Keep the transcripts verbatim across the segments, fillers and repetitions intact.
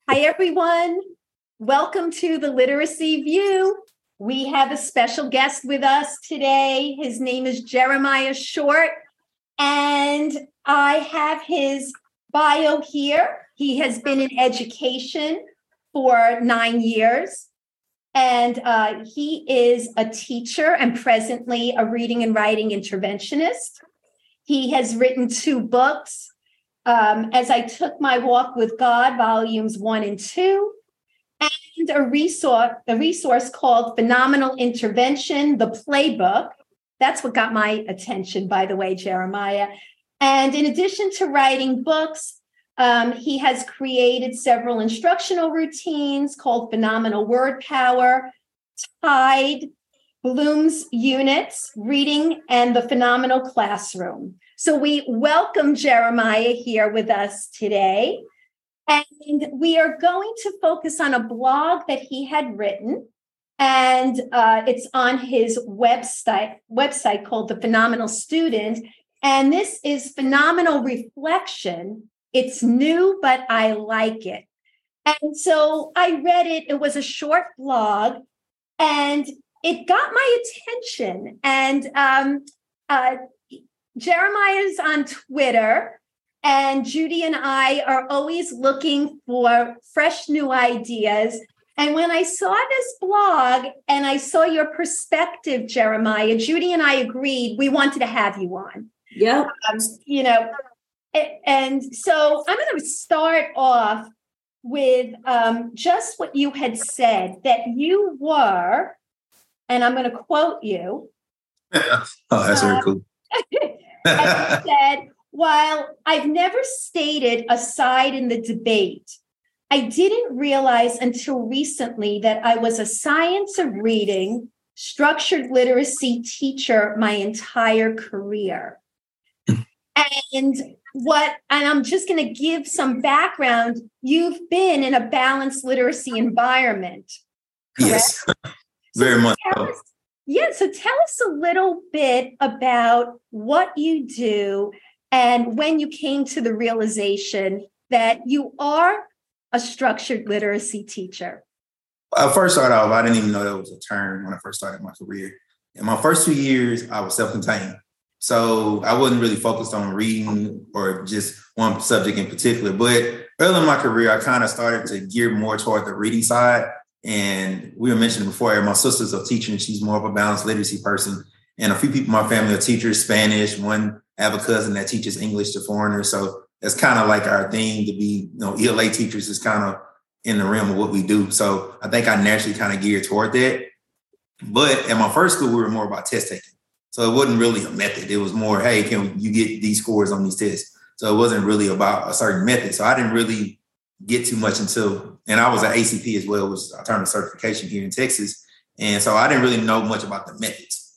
Hi, everyone. Welcome to the Literacy View. We have a special guest with us today. His name is Jeremiah Short, and I have his bio here. He has been in education for nine years, and uh, he is a teacher and presently a reading and writing interventionist. He has written two books, um, As I Took My Walk with God, volumes one and two, and a resource, a resource called Phenomenal Intervention, the Playbook. That's what got my attention, by the way, Jeremiah. And in addition to writing books, um, he has created several instructional routines called Phenomenal Word Power, Tide, Bloom's Units, Reading, and the Phenomenal Classroom. So we welcome Jeremiah here with us today. And we are going to focus on a blog that he had written. And uh, it's on his website, website called The Phenomenal Student. And this is Phenomenal Reflection. It's new, but I like it. And so I read it. It was a short blog, and it got my attention. And um, uh, Jeremiah's on Twitter, and Judy and I are always looking for fresh new ideas. And when I saw this blog and I saw your perspective, Jeremiah, Judy and I agreed we wanted to have you on. Yeah. Um, you know, and so I'm going to start off with um, just what you had said, that you were, and I'm going to quote you. Oh, that's very cool. As you said, while I've never stated a side in the debate, I didn't realize until recently that I was a science of reading, structured literacy teacher my entire career. And what, and I'm just going to give some background. You've been in a balanced literacy environment, correct? Yes, very so much tell so. us, Yeah, so tell us a little bit about what you do and when you came to the realization that you are a structured literacy teacher. I first started off, I didn't even know that was a term when I first started my career. In my first two years, I was self-contained. So I wasn't really focused on reading or just one subject in particular. But early in my career, I kind of started to gear more toward the reading side. And we were mentioning before, my sister's a teacher and she's more of a balanced literacy person. And a few people in my family are teachers, Spanish. One, I have a cousin that teaches English to foreigners. So that's kind of like our thing to be, you know, E L A teachers is kind of in the realm of what we do. So I think I naturally kind of geared toward that. But at my first school, we were more about test taking. So it wasn't really a method. It was more, hey, can you get these scores on these tests? So it wasn't really about a certain method. So I didn't really get too much until, and I was an A C P as well, which is alternative certification here in Texas. And so I didn't really know much about the methods.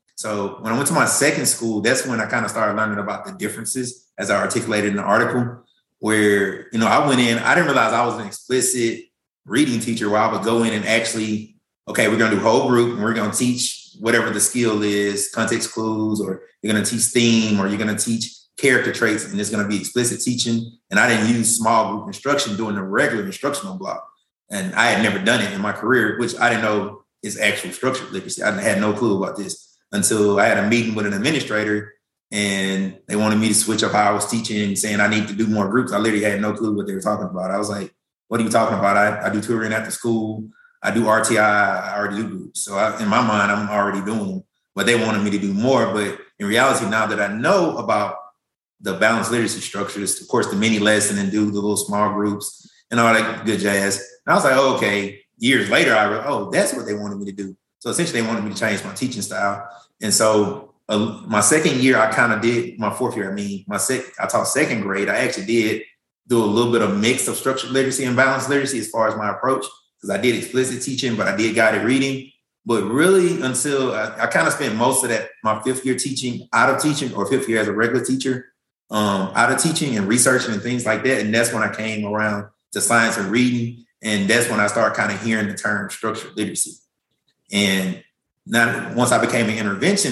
So when I went to my second school, that's when I kind of started learning about the differences as I articulated in the article, where, you know, I went in, I didn't realize I was an explicit reading teacher where I would go in and actually, okay, we're going to do whole group and we're going to teach whatever the skill is, context clues, or you're going to teach theme, or you're going to teach character traits, and it's going to be explicit teaching. And I didn't use small group instruction during the regular instructional block. And I had never done it in my career, which I didn't know is actual structured literacy. I had no clue about this until I had a meeting with an administrator and they wanted me to switch up how I was teaching and saying I need to do more groups. I literally had no clue what they were talking about. I was like, what are you talking about? I, I do tutoring after school. I do R T I, I already do groups. So I, in my mind, I'm already doing them, but they wanted me to do more. But in reality, now that I know about the balanced literacy structures, of course, the mini lesson and do the little small groups and all that good jazz. And I was like, oh, okay. Years later, I realized, oh, that's what they wanted me to do. So essentially, they wanted me to change my teaching style. And so uh, my second year, I kind of did, my fourth year, I mean, my sec, I taught second grade. I actually did do a little bit of mix of structured literacy and balanced literacy as far as my approach. Because I did explicit teaching, but I did guided reading. But really, until I, I kind of spent most of that, my fifth year teaching out of teaching, or fifth year as a regular teacher, um, out of teaching and researching and things like that. And that's when I came around to science and reading. And that's when I started kind of hearing the term structured literacy. And now, once I became an interventionist,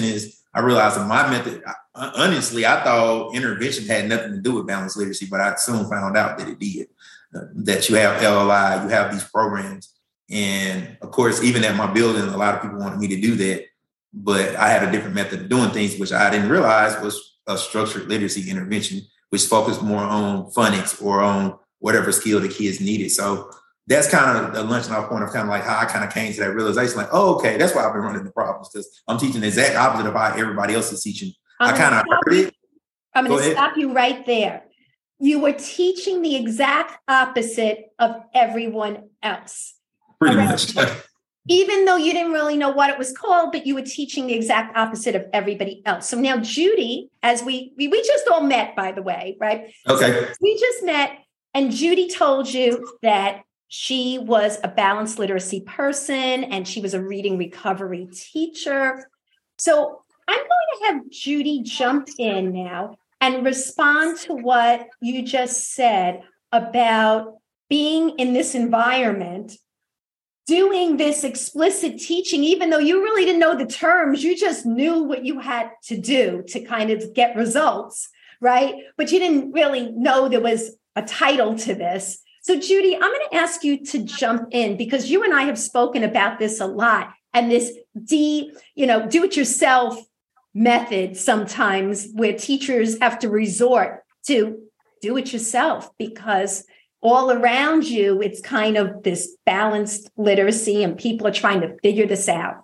I realized that my method, I, honestly, I thought intervention had nothing to do with balanced literacy, but I soon found out that it did. Uh, that you have L L I, you have these programs. And of course, even at my building, a lot of people wanted me to do that, but I had a different method of doing things, which I didn't realize was a structured literacy intervention, which focused more on phonics or on whatever skill the kids needed. So that's kind of the luncheon off point of kind of like how I kind of came to that realization, like, oh, okay, that's why I've been running the problems, because I'm teaching the exact opposite of how everybody else is teaching. I'm I kind of heard you, it. I'm going to stop you right there. You were teaching the exact opposite of everyone else. Pretty much. Even though you didn't really know what it was called, but you were teaching the exact opposite of everybody else. So now Judy, as we, we, we just all met, by the way, right? Okay. So we just met, and Judy told you that she was a balanced literacy person and she was a reading recovery teacher. So I'm going to have Judy jump in now and respond to what you just said about being in this environment, doing this explicit teaching, even though you really didn't know the terms, you just knew what you had to do to kind of get results, right? But you didn't really know there was a title to this. So Judy, I'm going to ask you to jump in, because you and I have spoken about this a lot, and this D, you know, do it yourself method sometimes where teachers have to resort to do it yourself, because all around you, it's kind of this balanced literacy and people are trying to figure this out.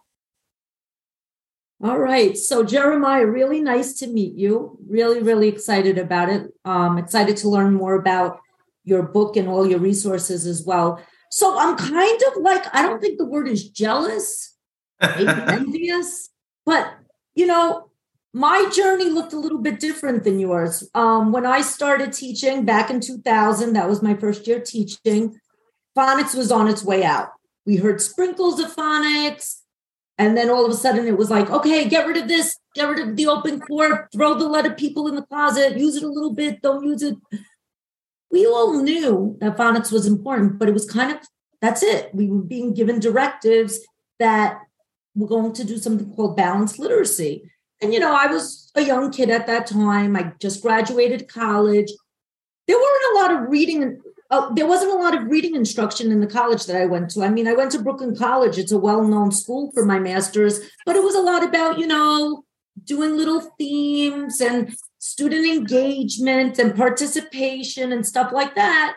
All right. So Jeremiah, really nice to meet you. Really, really excited about it. Um, excited to learn more about your book and all your resources as well. So I'm kind of like, I don't think the word is jealous, maybe envious, but you know, my journey looked a little bit different than yours. Um, when I started teaching back in two thousand, that was my first year teaching, phonics was on its way out. We heard sprinkles of phonics. And then all of a sudden it was like, okay, get rid of this, get rid of the open court, throw the letter people in the closet, use it a little bit, don't use it. We all knew that phonics was important, but it was kind of, that's it. We were being given directives that we're going to do something called balanced literacy. And, you know, I was a young kid at that time. I just graduated college. There weren't a lot of reading. Uh, there wasn't a lot of reading instruction in the college that I went to. I mean, I went to Brooklyn College. It's a well-known school for my master's, but it was a lot about, you know, doing little themes and student engagement and participation and stuff like that.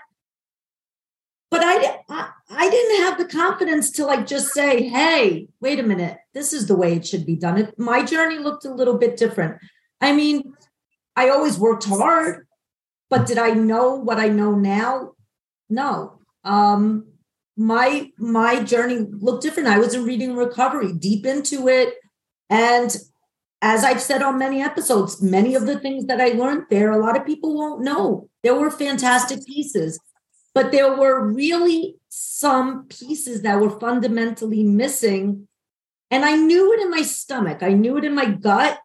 But I, I, I didn't have the confidence to like just say, hey, wait a minute, this is the way it should be done. It, my journey looked a little bit different. I mean, I always worked hard, but did I know what I know now? No. Um, my, my journey looked different. I was in reading recovery, deep into it. And as I've said on many episodes, many of the things that I learned there, a lot of people won't know. There were fantastic pieces, but there were really some pieces that were fundamentally missing. And I knew it in my stomach. I knew it in my gut.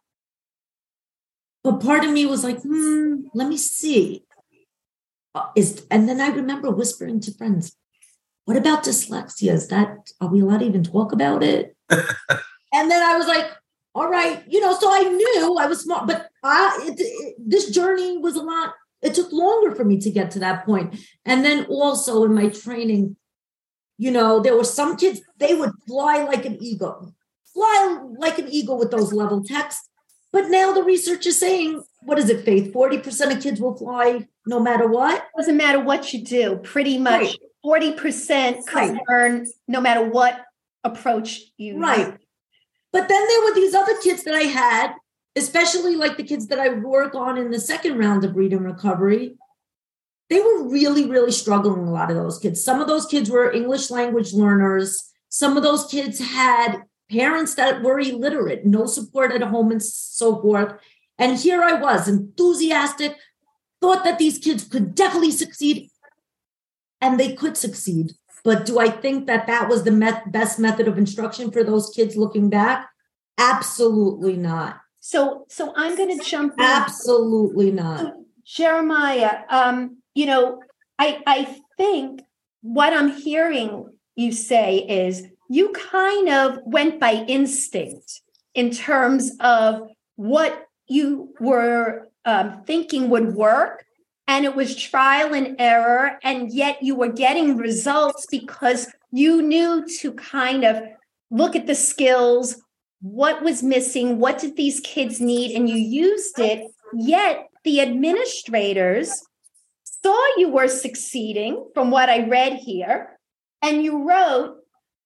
But part of me was like, hmm, let me see. Uh, is and then I remember whispering to friends, what about dyslexia? Is that, are we allowed to even talk about it? And then I was like, all right, you know, so I knew I was smart, but I, it, it, this journey was a lot, it took longer for me to get to that point. And then also in my training, you know, there were some kids, they would fly like an eagle, fly like an eagle with those level texts. But now the research is saying, what is it, Faith? forty percent of kids will fly no matter what? Doesn't matter what you do, pretty much right. forty percent could right. learn no matter what approach you Right. use. But then there were these other kids that I had, especially like the kids that I work on in the second round of reading recovery. They were really, really struggling, a lot of those kids. Some of those kids were English language learners. Some of those kids had parents that were illiterate, no support at home and so forth. And here I was, enthusiastic, thought that these kids could definitely succeed. And they could succeed. But do I think that that was the met- best method of instruction for those kids looking back? Absolutely not. So, so I'm going to jump in. Absolutely not. So, Jeremiah, um, you know, I I think what I'm hearing you say is you kind of went by instinct in terms of what you were um, thinking would work. And it was trial and error. And yet you were getting results because you knew to kind of look at the skills, what was missing, what did these kids need, and you used it. Yet the administrators saw you were succeeding from what I read here. And you wrote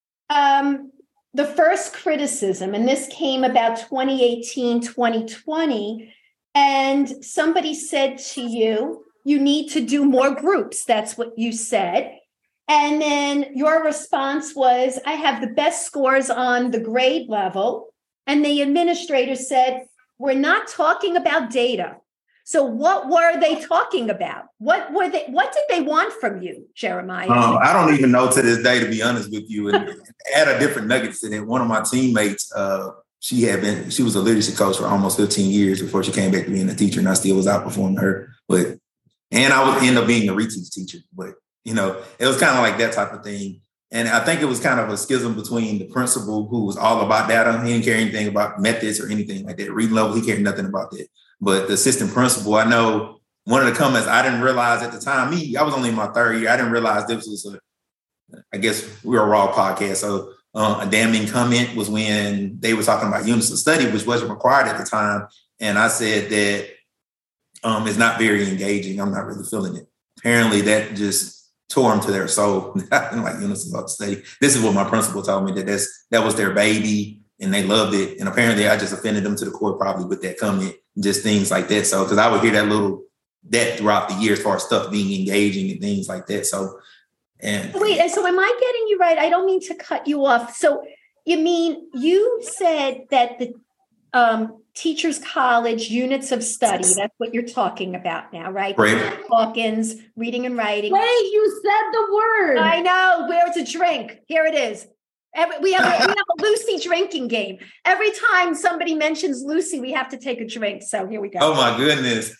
um, the first criticism, and this came about twenty eighteen, twenty twenty. And somebody said to you, you need to do more groups. That's what you said. And then your response was, I have the best scores on the grade level. And the administrator said, we're not talking about data. So what were they talking about? What were they? What did they want from you, Jeremiah? Um, I don't even know to this day, to be honest with you. And add a different nugget to that. One of my teammates, uh, she had been, she was a literacy coach for almost fifteen years before she came back to being a teacher, and I still was outperforming her. But and I would end up being a reteach teacher. But you know, it was kind of like that type of thing. And I think it was kind of a schism between the principal, who was all about data. He didn't care anything about methods or anything like that. Reading level, he cared nothing about that. But the assistant principal, I know one of the comments I didn't realize at the time, me, I was only in my third year. I didn't realize this was a, I guess we were a raw podcast. So uh, a damning comment was when they were talking about units of study, which wasn't required at the time. And I said that um, it's not very engaging. I'm not really feeling it. Apparently that just tore them to their soul. I didn't like units of study. This is what my principal told me, that that's, that was their baby and they loved it. And apparently I just offended them to the core probably with that comment, just things like that. So, because I would hear that little, that throughout the year as far as stuff being engaging and things like that. So, and wait, so am I getting you right? I don't mean to cut you off. So you mean you said that the um, Teachers College units of study, that's what you're talking about now, right? Right. Hawkins, reading and writing. Wait, you said the word. I know. Where's a drink? Here it is. Every, we, have a, we have a Lucy drinking game. Every time somebody mentions Lucy, we have to take a drink. So here we go. Oh my goodness.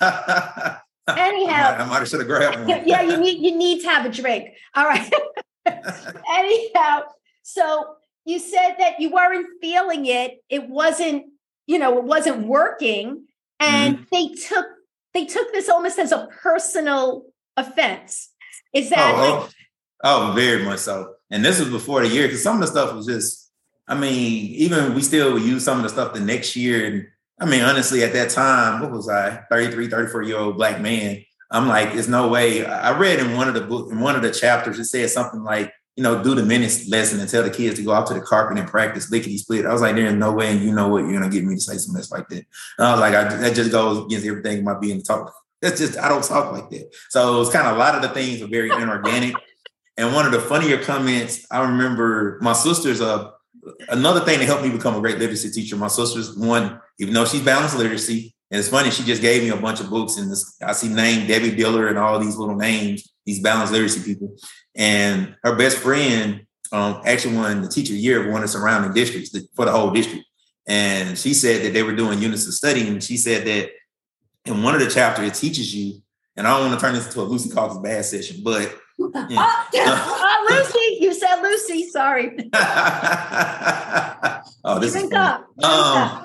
Anyhow, I might have should have grabbed one. Yeah, you need you need to have a drink. All right. Anyhow, so you said that you weren't feeling it. It wasn't, you know, it wasn't working. And mm-hmm. they took they took this almost as a personal offense. Is that oh, like- oh, oh, very much so. And this was before the year, because some of the stuff was just, I mean, even we still use some of the stuff the next year. And I mean, honestly, at that time, what was I, thirty-three, thirty-four year old black man? I'm like, there's no way. I read in one of the book, in one of the chapters, it said something like, you know, do the minutes lesson and tell the kids to go out to the carpet and practice lickety split. I was like, there's no way, and you know what, you're going to get me to say some mess like that. And I was like, I, that just goes against everything about being talk. That's just, I don't talk like that. So it was kind of a lot of the things are very inorganic. And one of the funnier comments, I remember my sister's, uh, another thing that helped me become a great literacy teacher. My sister's one, even though she's balanced literacy, and it's funny, she just gave me a bunch of books, and this, I see named Debbie Diller and all these little names, these balanced literacy people. And her best friend um, actually won the teacher of the year of one of the surrounding districts for the whole district. And she said that they were doing units of study. And she said that in one of the chapters, it teaches you, and I don't want to turn this into a Lucy Calkins bad session, but yeah. oh, uh, Lucy, you said Lucy. Sorry. oh, this Drink is up. Um,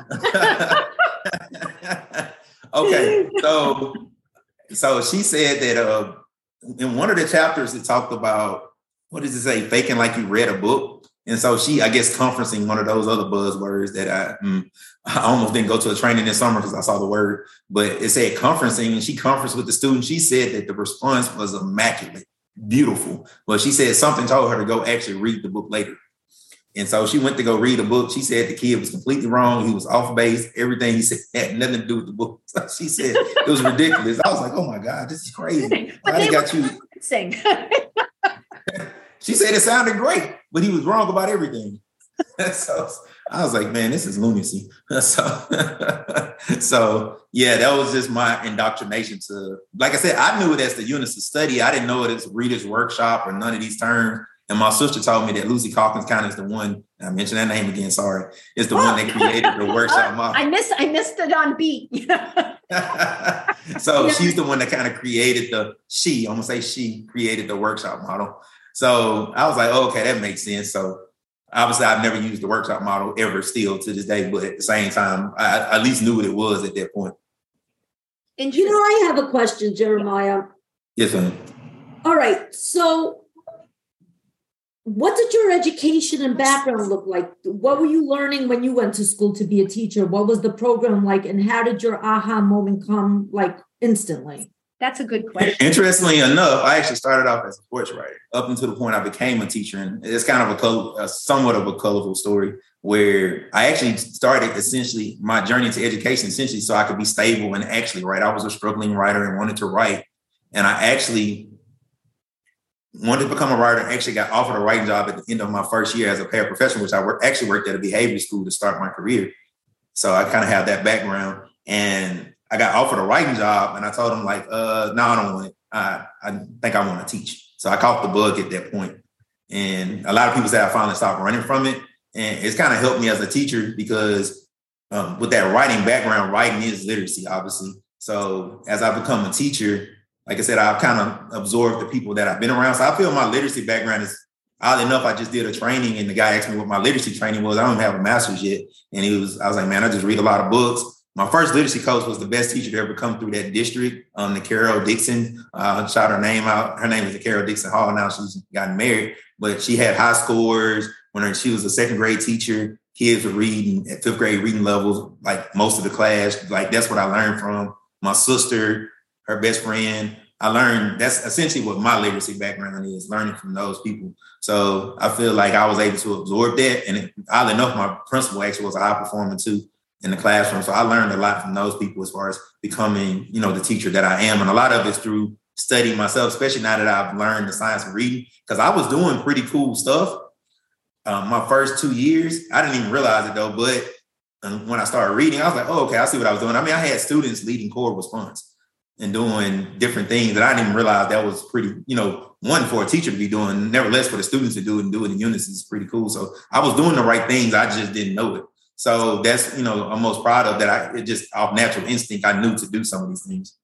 okay, so so she said that uh, in one of the chapters it talked about, what does it say? Faking like you read a book. And so she, I guess, conferencing, one of those other buzzwords that I, mm, I almost didn't go to a training this summer because I saw the word, but it said conferencing, and she conferenced with the students. She said that the response was immaculate. Beautiful. But she said something told her to go actually read the book later. And so she went to go read the book. She said the kid was completely wrong. He was off base. Everything he said had nothing to do with the book. So she said it was ridiculous. I was like, oh my God, this is crazy. I got you. Sing. She said it sounded great, but he was wrong about everything. So I was like, man, this is lunacy. So, so yeah, that was just my indoctrination to, like I said, I knew it as the units of study. I didn't know it as Reader's Workshop or none of these terms. And my sister told me that Lucy Calkins kind of is the one, I mentioned that name again, sorry, is the oh. one that created the workshop model. I missed, I missed it on beat. So yeah. She's the one that kind of created the, she, I'm gonna say she created the workshop model. So I was like, oh, okay, that makes sense. So Obviously, I've never used the workshop model ever still to this day, but at the same time, I, I at least knew what it was at that point. You know, I have a question, Jeremiah. Yes, ma'am. All right. So what did your education and background look like? What were you learning when you went to school to be a teacher? What was the program like? And how did your aha moment come like instantly? That's a good question. Interestingly enough, I actually started off as a sports writer up until the point I became a teacher. And it's kind of a, col- a somewhat of a colorful story where I actually started essentially my journey into education essentially so I could be stable and actually write. I was a struggling writer and wanted to write. And I actually wanted to become a writer and actually got offered a writing job at the end of my first year as a paraprofessional, which I work, actually worked at a behavior school to start my career. So I kind of have that background. And I got offered a writing job and I told him like, uh, no, I don't want it. I, I think I want to teach. So I caught the bug at that point. And a lot of people say I finally stopped running from it. And it's kind of helped me as a teacher because um, with that writing background, writing is literacy, obviously. So as I become a teacher, like I said, I've kind of absorbed the people that I've been around. So I feel my literacy background is, oddly enough, I just did a training and the guy asked me what my literacy training was. I don't have a master's yet. And he was, I was like, man, I just read a lot of books. My first literacy coach was the best teacher to ever come through that district, um, the Carol Dixon. Uh, shout her name out. Her name is the Carol Dixon Hall. Now she's gotten married, but she had high scores when her, she was a second grade teacher. Kids were reading at fifth grade reading levels, like most of the class. Like that's what I learned from my sister, her best friend. I learned that's essentially what my literacy background is, learning from those people. So I feel like I was able to absorb that. And it, oddly enough, my principal actually was a high performer too in the classroom. So I learned a lot from those people as far as becoming, you know, the teacher that I am. And a lot of it's through studying myself, especially now that I've learned the science of reading, because I was doing pretty cool stuff. Um, my first two years, I didn't even realize it though. But um, when I started reading, I was like, oh, okay, I see what I was doing. I mean, I had students leading core response and doing different things that I didn't even realize that was pretty, you know, one for a teacher to be doing, nevertheless for the students to do it and do it in unison is pretty cool. So I was doing the right things. I just didn't know it. So that's, you know, I'm most proud of that. I it just off natural instinct, I knew to do some of these things.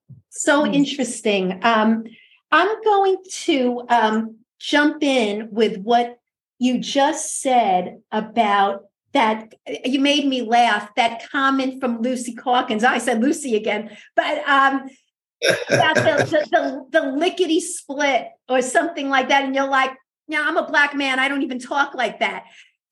So interesting. Um, I'm going to um, jump in with what you just said about that. You made me laugh, that comment from Lucy Calkins. I said Lucy again, but um, about the, the, the, the lickety split or something like that. And you're like, yeah, I'm a Black man. I don't even talk like that.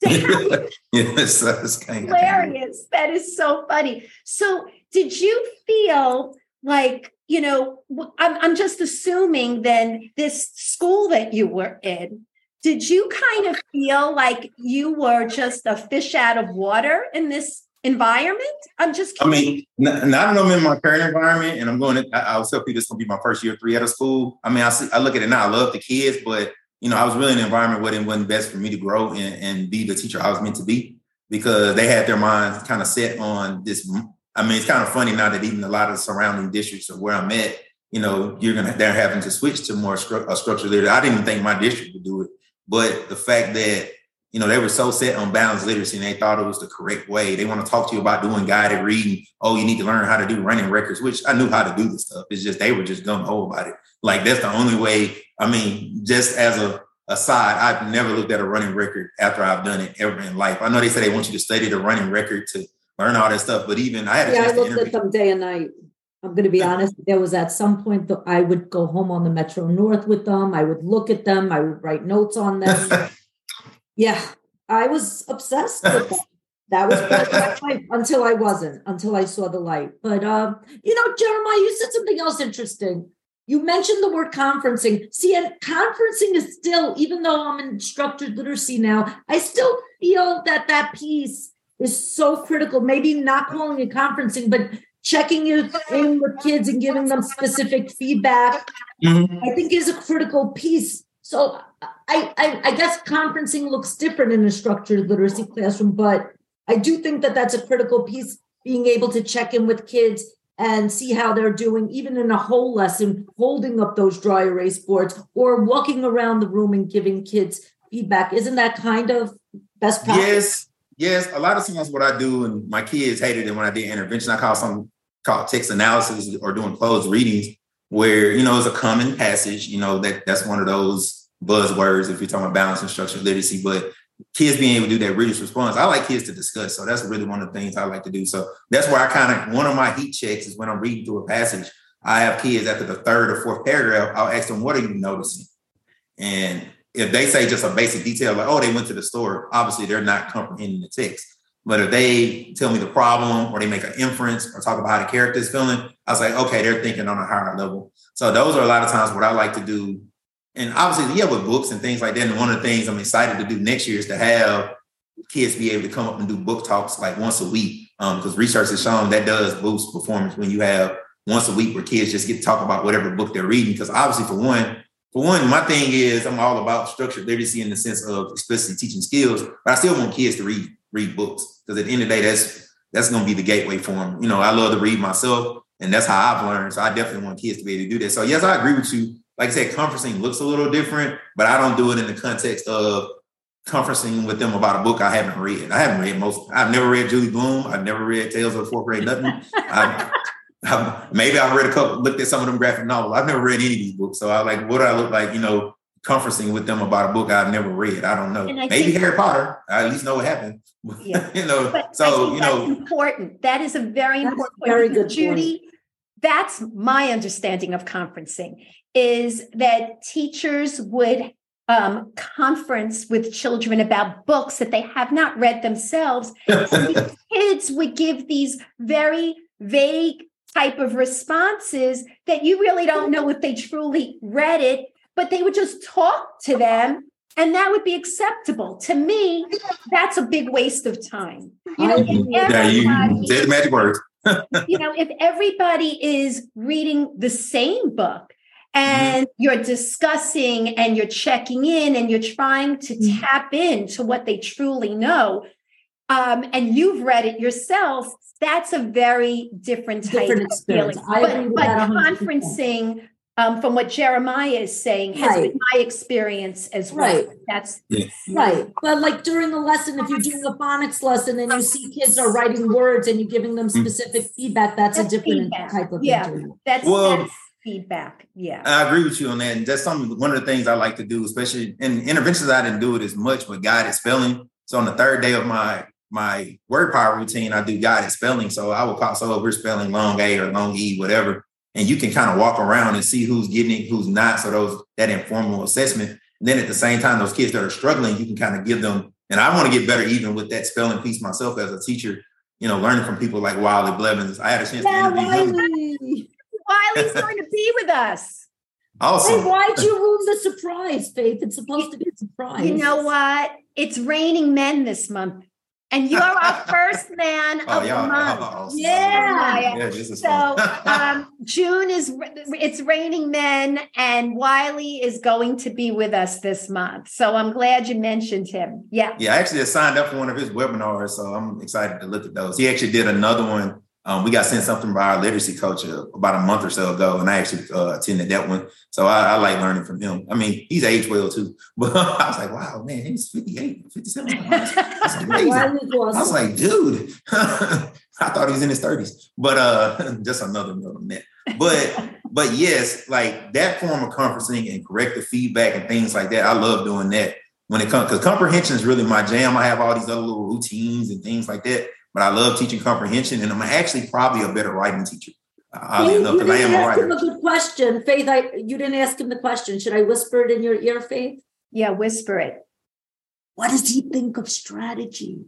Yes, that's kind of hilarious. That is so funny. So did you feel like, you know, I'm, I'm just assuming then this school that you were in, did you kind of feel like you were just a fish out of water in this environment? I'm just kidding. I mean, now that I'm in my current environment and I'm going to, I, I was telling you this is going to be my first year three out of school. I mean, I see, I look at it now, I love the kids, but you know, I was really in an environment where it wasn't best for me to grow and, and be the teacher I was meant to be because they had their minds kind of set on this. I mean, it's kind of funny now that even a lot of the surrounding districts of where I'm at, you know, you're going to, they're having to switch to more stru- a structured literacy. I didn't even think my district would do it. But the fact that, you know, they were so set on balanced literacy and they thought it was the correct way. They want to talk to you about doing guided reading. Oh, you need to learn how to do running records, which I knew how to do this stuff. It's just, they were just gung-ho about it. Like, that's the only way. I mean, just as a aside, I've never looked at a running record after I've done it ever in life. I know they say they want you to study the running record to learn all that stuff, but even I had a yeah, chance I looked to at them day and night. I'm going to be honest. There was at some point that I would go home on the Metro North with them. I would look at them. I would write notes on them. Yeah, I was obsessed with them. That was my life until I wasn't, until I saw the light. But, um, you know, Jeremiah, you said something else interesting. You mentioned the word conferencing. See, and conferencing is still, even though I'm in structured literacy now, I still feel that that piece is so critical. Maybe not calling it conferencing, but checking it in with kids and giving them specific feedback, mm-hmm. I think is a critical piece. So I, I, I guess conferencing looks different in a structured literacy classroom, but I do think that that's a critical piece, being able to check in with kids and see how they're doing, even in a whole lesson, holding up those dry erase boards or walking around the room and giving kids feedback. Isn't that kind of best practice? Yes, yes. A lot of times what I do, and my kids hated it when I did intervention, I call something called text analysis or doing closed readings, where, you know, it's a common passage, you know, that that's one of those buzzwords if you're talking about balance and structured literacy. But kids being able to do that readers response. I like kids to discuss. So that's really one of the things I like to do. So that's where I kind of, one of my heat checks is when I'm reading through a passage, I have kids after the third or fourth paragraph, I'll ask them, what are you noticing? And if they say just a basic detail, like, oh, they went to the store, obviously they're not comprehending the text. But if they tell me the problem or they make an inference or talk about how the character is feeling, I was like, okay, they're thinking on a higher level. So those are a lot of times what I like to do. And obviously, yeah, with books and things like that. And one of the things I'm excited to do next year is to have kids be able to come up and do book talks like once a week. Um, because research has shown that does boost performance when you have once a week where kids just get to talk about whatever book they're reading. Because obviously, for one, for one, my thing is I'm all about structured literacy in the sense of explicitly teaching skills, but I still want kids to read read books. Because at the end of the day, that's that's going to be the gateway for them. You know, I love to read myself, and that's how I've learned. So I definitely want kids to be able to do that. So yes, I agree with you. Like I said, conferencing looks a little different, but I don't do it in the context of conferencing with them about a book I haven't read. I haven't read most. I've never read Julie Blume. I've never read Tales of the Fourth Grade Nothing. I've, I've, maybe I've read a couple, looked at some of them graphic novels. I've never read any of these books. So I like, what do I look like, you know, conferencing with them about a book I've never read? I don't know. Maybe Harry Potter. I at least know what happened. Yeah. you know, but so, you know. That's important. That is a very that's important very point. good Judy, point. That's my understanding of conferencing, is that teachers would um, conference with children about books that they have not read themselves. And the kids would give these very vague type of responses that you really don't know if they truly read it, but they would just talk to them. And that would be acceptable. To me, that's a big waste of time. You know, yeah, you said the magic words. You know, if everybody is reading the same book and mm-hmm. you're discussing and you're checking in and you're trying to mm-hmm. tap into what they truly know, um, and you've read it yourself, that's a very different type different of feeling. But, but conferencing, Um, from what Jeremiah is saying, has right. been my experience as well. Right. That's yes. right. But like during the lesson, if you're doing a phonics lesson and you see kids are writing words and you're giving them specific mm-hmm. feedback, that's, that's a different feedback. type of yeah. interview. That's, well, that's feedback. Yeah. I agree with you on that. And that's something, one of the things I like to do, especially in interventions, I didn't do it as much, but guided spelling. So on the third day of my my word power routine, I do guided spelling. So I will call, so we're spelling long A or long E, whatever. And you can kind of walk around and see who's getting it, who's not. So those that informal assessment. And then at the same time, those kids that are struggling, you can kind of give them. And I want to get better even with that spelling piece myself as a teacher, you know, learning from people like Wiley Blevins. I had a chance yeah, to interview Wiley. him. Wiley's going to be with us. Awesome. Hey, why'd you ruin the surprise, Faith? It's supposed to be a surprise. You know what? It's raining men this month. And you're our first man oh, of the month. Oh, yeah. yeah. This is so um, June is, it's raining men, and Wiley is going to be with us this month. So I'm glad you mentioned him. Yeah. Yeah, I actually signed up for one of his webinars, so I'm excited to look at those. He actually did another one. Um, we got sent something by our literacy coach uh, about a month or so ago, and I actually uh, attended that one. So I, I like learning from him. I mean, he's aged well too, but I was like, wow, man, he's fifty-eight, fifty-seven. That's amazing. I was like, dude, I thought he was in his thirties, but uh, just another note on that. But, but yes, like that form of conferencing and corrective feedback and things like that, I love doing that when it comes, because comprehension is really my jam. I have all these other little routines and things like that. But I love teaching comprehension, and I'm actually probably a better writing teacher. Faith, you didn't I am ask a him a good question. Faith, I, you didn't ask him the question. Should I whisper it in your ear, Faith? Yeah, whisper it. What does he think of strategies?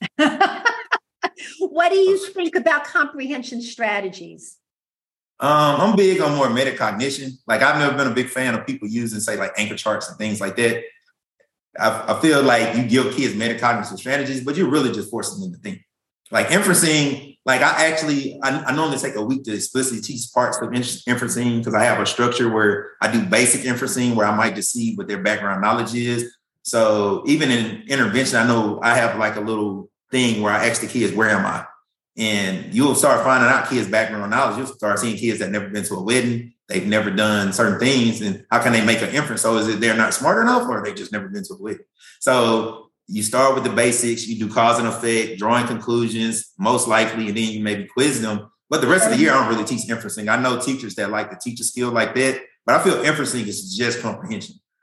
What do you think about comprehension strategies? Um, I'm big on more metacognition. Like, I've never been a big fan of people using, say, like anchor charts and things like that. I, I feel like you give kids metacognition strategies, but you're really just forcing them to think. Like inferencing, like I actually, I, I normally take a week to explicitly teach parts of inferencing because I have a structure where I do basic inferencing where I might just see what their background knowledge is. So even in intervention, I know I have like a little thing where I ask the kids, where am I? And you'll start finding out kids' background knowledge. You'll start seeing kids that never been to a wedding. They've never done certain things. And how can they make an inference? So is it they're not smart enough or they just never been to a wedding? So you start with the basics, you do cause and effect, drawing conclusions, most likely, and then you maybe quiz them. But the rest of the year, I don't really teach inferencing. I know teachers that like to teach a skill like that, but I feel inferencing is just comprehension.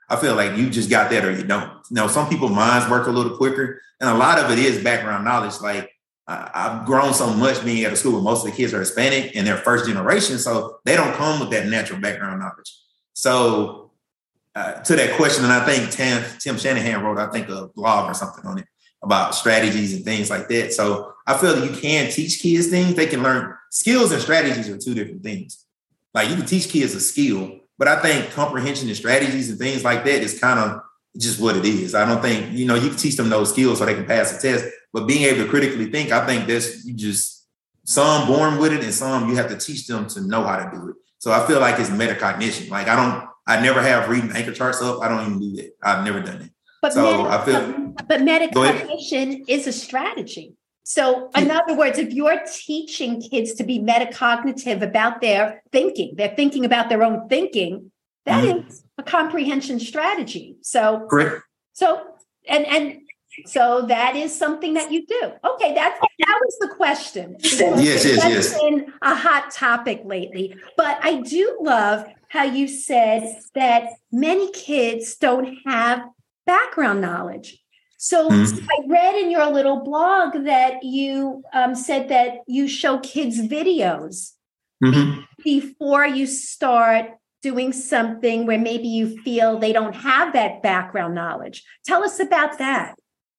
I feel like you just got that or you don't. You know, some people's minds work a little quicker, and a lot of it is background knowledge. Like I, I've grown so much being at a school where most of the kids are Hispanic and they're first generation, so they don't come with that natural background knowledge. So uh, to that question, and I think Tim, Tim Shanahan wrote, I think, a blog or something on it about strategies and things like that. So I feel that you can teach kids things. They can learn skills and strategies are two different things. Like you can teach kids a skill, but I think comprehension and strategies and things like that is kind of just what it is. I don't think, you know, you can teach them those skills so they can pass the test, but being able to critically think, I think that's you just, some born with it and some you have to teach them to know how to do it. So I feel like it's metacognition. Like I don't, I never have reading anchor charts up. I don't even do that. I've never done it. But, so meta, I feel, but metacognition is a strategy. So in other words, if you're teaching kids to be metacognitive about their thinking, they're thinking about their own thinking, that mm-hmm. is a comprehension strategy. So, correct. So, and, and so that is something that you do. Okay. That's, that was the question. Yes, yes, that's yes. been a hot topic lately, but I do love how you said that many kids don't have background knowledge. So mm-hmm. I read in your little blog that you um, said that you show kids videos mm-hmm. before you start doing something where maybe you feel they don't have that background knowledge. Tell us about that.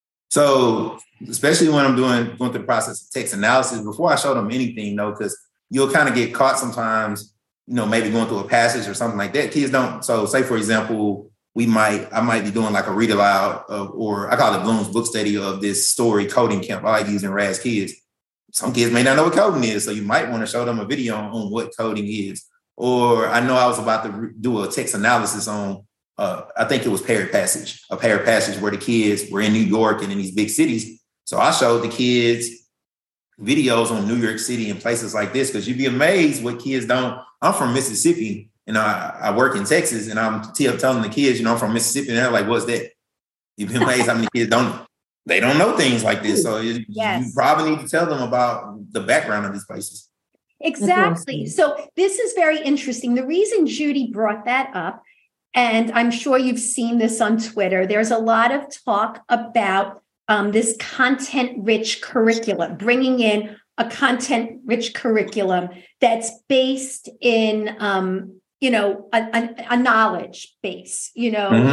So especially when I'm doing going through the process of text analysis, before I show them anything, though, because you'll kind of get caught sometimes, you know, maybe going through a passage or something like that. Kids don't. So say, for example, we might, I might be doing like a read aloud of, or I call it Bloom's book study of this story coding camp. I like using R A S kids. Some kids may not know what coding is. So you might want to show them a video on, on what coding is. Or I know I was about to re- do a text analysis on, uh, I think it was Parrot Passage, a Parrot Passage where the kids were in New York and in these big cities. So I showed the kids videos on New York City and places like this, because you'd be amazed what kids don't. I'm from Mississippi. You know, I, I work in Texas, and I'm t- telling the kids, you know, I'm from Mississippi, and they're like, "What's that?" You'd be amazed how many kids don't, they don't know things like this. So it, yes. you probably need to tell them about the background of these places. Exactly. So this is very interesting. The reason Judy brought that up, and I'm sure you've seen this on Twitter, there's a lot of talk about um, this content-rich curriculum, bringing in a content-rich curriculum that's based in um, you know, a, a, a knowledge base, you know, mm-hmm.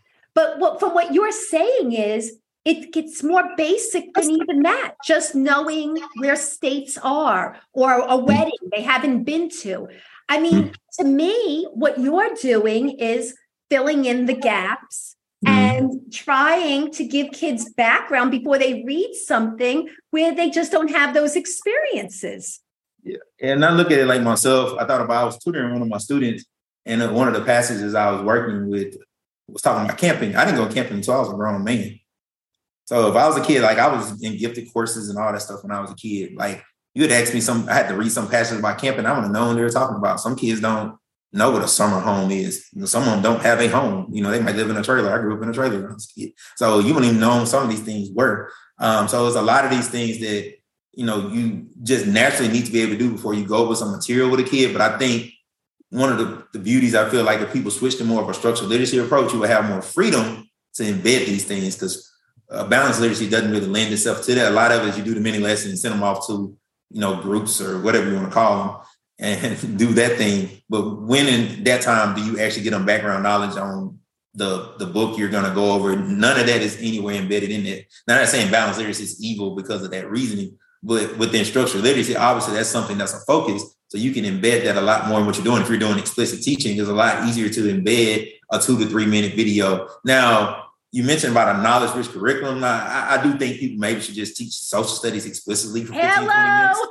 but what from what you're saying is it gets more basic than even that, just knowing where states are or a wedding they haven't been to. I mean, mm-hmm. to me, what you're doing is filling in the gaps mm-hmm. and trying to give kids background before they read something where they just don't have those experiences. Yeah. And I look at it like myself. I thought about, I was tutoring one of my students, and one of the passages I was working with was talking about camping. I didn't go camping until I was a grown man. So if I was a kid, like I was in gifted courses and all that stuff when I was a kid, like you would ask me some, I had to read some passages about camping. I would have known what they were talking about. Some kids don't know what a summer home is. You know, some of them don't have a home. You know, they might live in a trailer. I grew up in a trailer when I was a kid. So you wouldn't even know some of these things were. Um, so there's a lot of these things that, you know, you just naturally need to be able to do before you go with some material with a kid. But I think one of the, the beauties, I feel like if people switch to more of a structured literacy approach, you will have more freedom to embed these things, because uh, balanced literacy doesn't really lend itself to that. A lot of it is you do the mini lessons and send them off to, you know, groups or whatever you want to call them and do that thing. But when in that time do you actually get them background knowledge on the, the book you're going to go over? None of that is anywhere embedded in it. Now, I'm not saying balanced literacy is evil because of that reasoning. But within structured literacy, obviously, that's something that's a focus. So you can embed that a lot more in what you're doing. If you're doing explicit teaching, it's a lot easier to embed a two to three minute video. Now, you mentioned about a knowledge-rich curriculum. Now, I, I do think people maybe should just teach social studies explicitly for fifteen, Hello!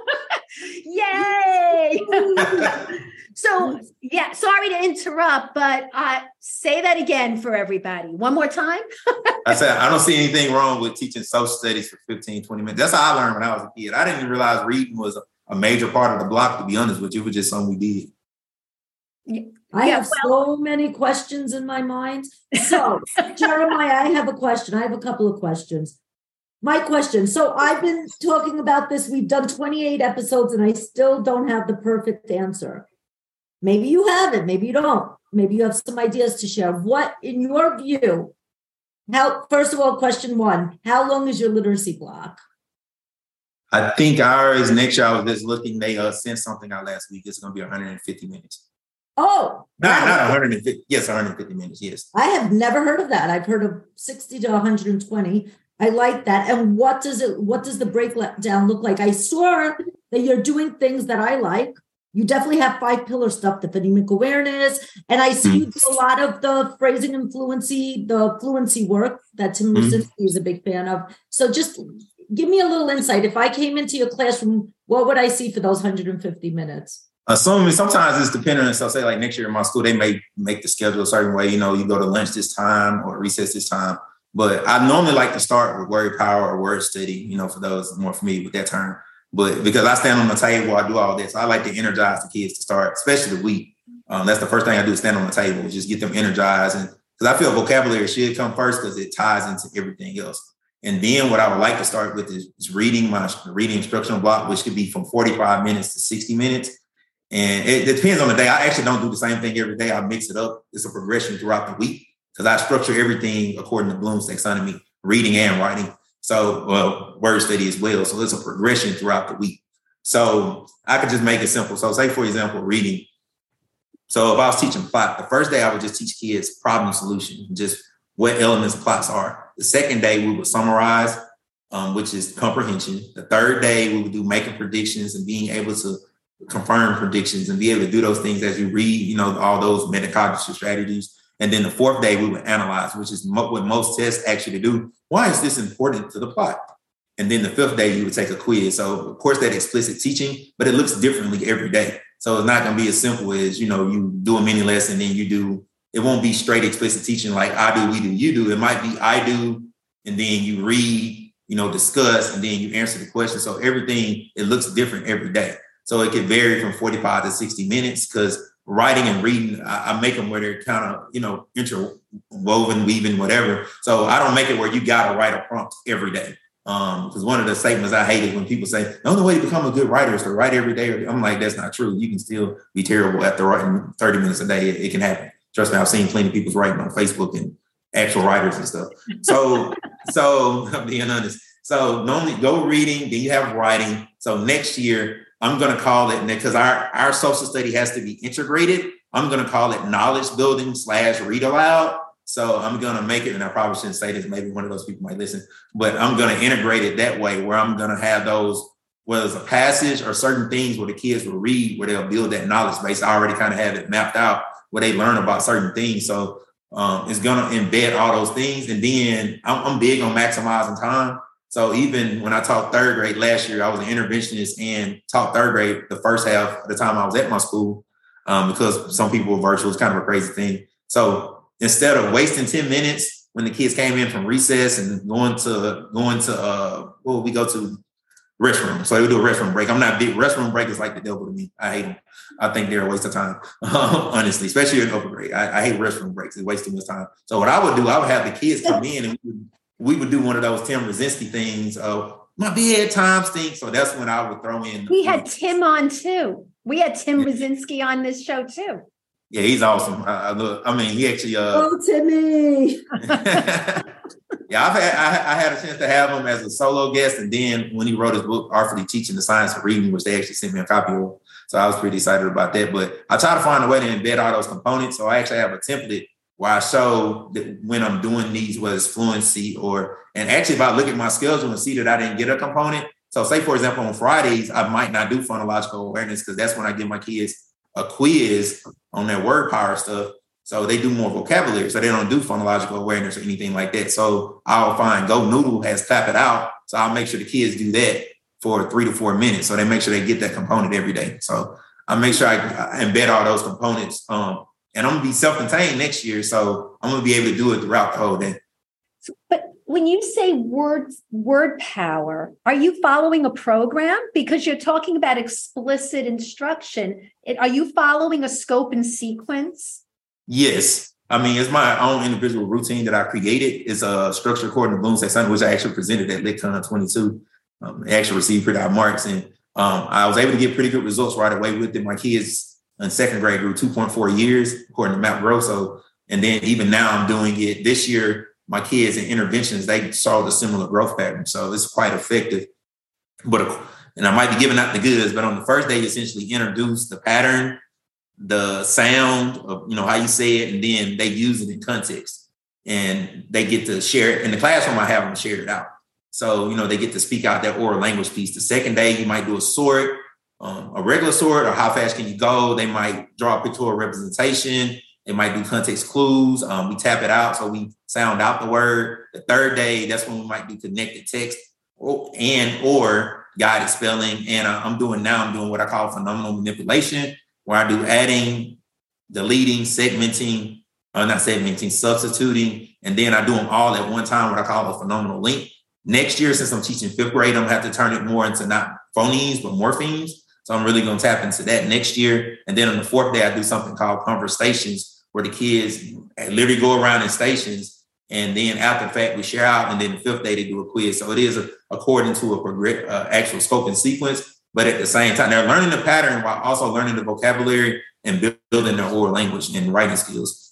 twenty Yay! minutes. So, yeah, sorry to interrupt, but uh, say that again for everybody. One more time. I said, I don't see anything wrong with teaching social studies for fifteen, twenty minutes. That's how I learned when I was a kid. I didn't even realize reading was a, a major part of the block, to be honest with you. It was just something we did. Yeah. I yeah, have well, so many questions in my mind. So, Jeremiah, I have a question. I have a couple of questions. My question. So I've been talking about this. We've done twenty-eight episodes and I still don't have the perfect answer. Maybe you haven't, maybe you don't. Maybe you have some ideas to share. What, in your view, how, first of all, question one, how long is your literacy block? I think ours next year, I was just looking, they uh, sent something out last week. It's going to be one hundred fifty minutes. Oh. Not, wow. not one hundred fifty. Yes, one hundred fifty minutes. Yes. I have never heard of that. I've heard of sixty to one hundred twenty. I like that. And what does it, what does the breakdown look like? I saw that you're doing things that I like. You definitely have five pillar stuff, the phonemic awareness. And I see mm-hmm. you do a lot of the phrasing and fluency, the fluency work that Tim mm-hmm. Rusinski is a big fan of. So just give me a little insight. If I came into your classroom, what would I see for those one hundred fifty minutes? Uh, some, sometimes it's dependent on, so say like next year in my school, they may make the schedule a certain way. You know, you go to lunch this time or recess this time. But I normally like to start with word power or word study, you know, for those more familiar with that term. But because I stand on the table, I do all that. So I like to energize the kids to start, especially the week. Um, that's the first thing I do is stand on the table, just get them energized. And because I feel vocabulary should come first because it ties into everything else. And then what I would like to start with is, is reading my reading instructional block, which could be from forty-five minutes to sixty minutes. And it, it depends on the day. I actually don't do the same thing every day. I mix it up. It's a progression throughout the week because I structure everything according to Bloom's taxonomy, reading and writing. So, well, word study as well. So it's a progression throughout the week. So I could just make it simple. So say, for example, reading. So if I was teaching plot, the first day I would just teach kids problem solution, just what elements of plots are. The second day we would summarize, um, which is comprehension. The third day we would do making predictions and being able to confirm predictions and be able to do those things as you read, you know, all those metacognitive strategies. And then the fourth day we would analyze, which is mo- what most tests actually do. Why is this important to the plot? And then the fifth day you would take a quiz. So of course that explicit teaching, but it looks differently every day. So it's not going to be as simple as, you know, you do a mini lesson, then you do, it won't be straight explicit teaching like I do, we do, you do. It might be I do, and then you read, you know, discuss, and then you answer the question. So everything, it looks different every day. So it can vary from forty-five to sixty minutes because writing and reading, I, I make them where they're kind of, you know, interwoven, weaving, whatever. So I don't make it where you got to write a prompt every day. Um, because one of the statements I hate is when people say, the only way to become a good writer is to write every day. I'm like, that's not true. You can still be terrible after writing thirty minutes a day. It, it can happen. Trust me, I've seen plenty of people writing on Facebook and actual writers and stuff. So, so I'm being honest. So normally go reading, then you have writing. So next year, I'm going to call it, because our, our social study has to be integrated, I'm going to call it knowledge building slash read aloud. So I'm going to make it, and I probably shouldn't say this, maybe one of those people might listen, but I'm going to integrate it that way where I'm going to have those, whether it's a passage or certain things where the kids will read, where they'll build that knowledge base. I already kind of have it mapped out where they learn about certain things. So um, it's going to embed all those things. And then I'm, I'm big on maximizing time. So even when I taught third grade last year, I was an interventionist and taught third grade the first half of the time I was at my school um, because some people were virtual. It's kind of a crazy thing. So instead of wasting ten minutes when the kids came in from recess and going to going to uh, what would we go to? Restroom. So we do a restroom break. I'm not big. Restroom break is like the devil to me. I hate them. I think they're a waste of time, honestly, especially in upper grade. I, I hate restroom breaks. It wastes too much time. So what I would do, I would have the kids come in and we would, we would do one of those Tim Rusinski things of my bedtime stinks. So that's when I would throw in. We had Tim on too. We had Tim Rusinski on this show too. Yeah, he's awesome. I, I, I mean, he actually. Uh, oh, Timmy. Yeah, I've had I, I had a chance to have him as a solo guest, and then when he wrote his book, Artfully Teaching the Science of Reading, which they actually sent me a copy of, so I was pretty excited about that. But I try to find a way to embed all those components. So I actually have a template where I show that when I'm doing these, whether it's fluency or, and actually if I look at my schedule and see that I didn't get a component. So say for example on Fridays I might not do phonological awareness because that's when I give my kids a quiz on their word power stuff. So they do more vocabulary. So they don't do phonological awareness or anything like that. So I'll find Go Noodle has Clap It Out. So I'll make sure the kids do that for three to four minutes. So they make sure they get that component every day. So I make sure I, I embed all those components. Um, and I'm going to be self-contained next year. So I'm going to be able to do it throughout the whole day. But when you say word, word power, are you following a program? Because you're talking about explicit instruction. It, are you following a scope and sequence? Yes. I mean, it's my own individual routine that I created. It's a structure according to Bloom's taxonomy, which I actually presented at LitCon twenty-two. Um, I actually received pretty high marks. And um, I was able to get pretty good results right away with it. My kids in second grade grew two point four years, according to Mount Grosso. And then even now I'm doing it this year. My kids in interventions, they saw the similar growth pattern. So it's quite effective. But, and I might be giving out the goods, but on the first day, essentially introduce the pattern, the sound of, you know, how you say it, and then they use it in context. And they get to share it. In the classroom, I have them share it out. So, you know, they get to speak out that oral language piece. The second day, you might do a sort, um, a regular sort, or how fast can you go? They might draw a pictorial representation. It might do context clues. Um, we tap it out, so we sound out the word. The third day, that's when we might do connected text or, and or guided spelling. And uh, I'm doing now, I'm doing what I call phenomenal manipulation, where I do adding, deleting, segmenting, uh, not segmenting, substituting. And then I do them all at one time, what I call a phenomenal link. Next year, since I'm teaching fifth grade, I'm going to have to turn it more into not phonemes, but morphemes. So I'm really going to tap into that next year. And then on the fourth day, I do something called conversations, where the kids literally go around in stations, and then after the fact we share out, and then the fifth day they do a quiz. So it is a, according to a progr- uh, actual scope and sequence, but at the same time they're learning the pattern while also learning the vocabulary and building their oral language and writing skills.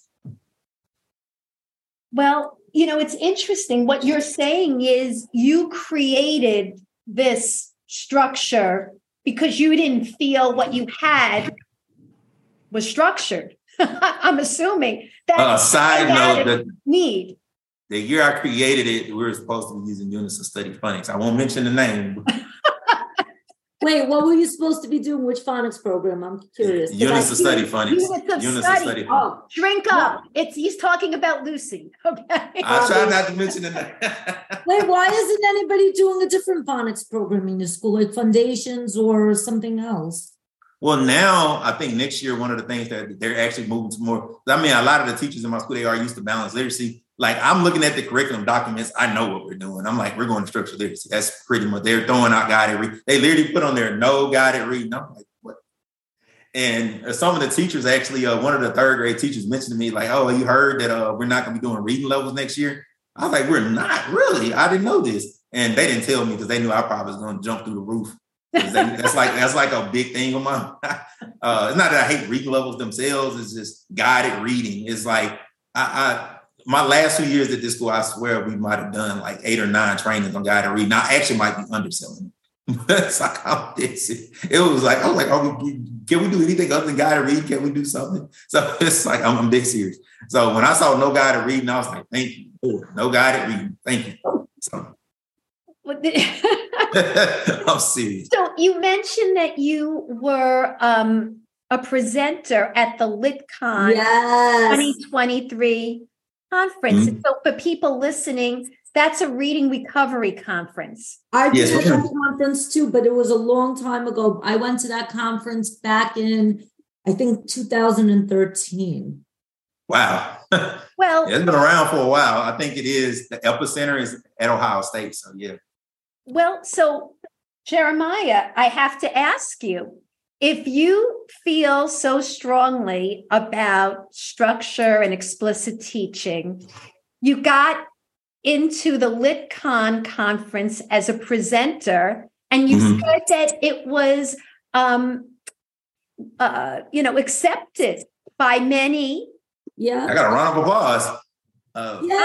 Well, you know, it's interesting. What you're saying is you created this structure because you didn't feel what you had was structured. I'm assuming that uh, side note, the, need. The year I created it, we were supposed to be using Unison Study Phonics. I won't mention the name. Wait, what were you supposed to be doing? Which phonics program? I'm curious. Unison Study Phonics. Unison Study. Study Phonics. Oh, drink up. It's he's talking about Lucy. Okay. I tried not to mention the name. Wait, why isn't anybody doing a different phonics program in your school, like foundations or something else? Well, now I think next year, one of the things that they're actually moving to more, I mean, a lot of the teachers in my school, they are used to balanced literacy. Like I'm looking at the curriculum documents, I know what we're doing. I'm like, we're going to structured literacy. That's pretty much, they're throwing out guided reading. They literally put on there, no guided reading. I'm like, what? And some of the teachers actually, uh, one of the third grade teachers mentioned to me like, oh, you heard that uh, we're not going to be doing reading levels next year? I was like, we're not really. I didn't know this. And they didn't tell me because they knew I probably was going to jump through the roof. That's like that's like a big thing of mine. Uh, it's not that I hate reading levels themselves. It's just guided reading. It's like I, I my last two years at this school, I swear we might have done like eight or nine trainings on guided reading. I actually might be underselling it. It's like I'm this. It was like I was like, oh, can we do anything other than guided reading? Can we do something? So it's like I'm, I'm dead serious. So when I saw no guided reading, I was like, thank you. No guided reading. Thank you. So. I'm serious. So you mentioned that you were um, a presenter at the LitCon yes. twenty twenty-three conference. Mm-hmm. So for people listening, that's a reading recovery conference. I did yes, that conference too, but it was a long time ago. I went to that conference back in, I think, two thousand thirteen. Wow. Well, yeah, it's been around for a while. I think it is. The epicenter is at Ohio State. So yeah. Well, so Jeremiah, I have to ask you, if you feel so strongly about structure and explicit teaching, you got into the LitCon conference as a presenter, and you mm-hmm. said that it was, um, uh, you know, accepted by many. Yeah, I got a round of applause. Uh, yeah,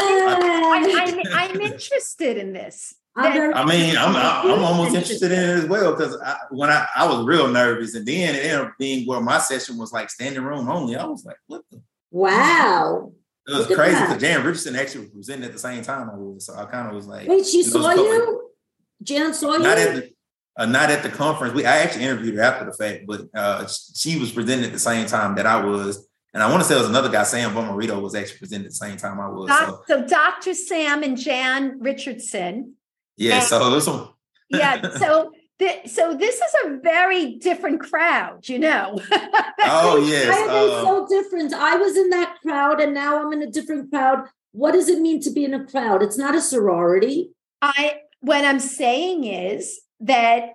I, I, I'm, I'm interested in this. I mean, I'm I'm almost interested in it as well because when I, I was real nervous, and then it ended up being where my session was like standing room only. I was like, what the? Wow. It was crazy because Jan Richardson actually was presenting at the same time I was. So I kind of was like, wait, she you know, saw you? Jan saw not you? At the, uh, not at the conference. We I actually interviewed her after the fact, but uh, she was presenting at the same time that I was. And I want to say it was another guy, Sam Bomarito, was actually presenting at the same time I was. Doc, so. so Doctor Sam and Jan Richardson. Yeah, and, so this one. yeah, so th- so this is a very different crowd, you know. Oh yes, why are they uh, so different? I was in that crowd, and now I'm in a different crowd. What does it mean to be in a crowd? It's not a sorority. I what I'm saying is that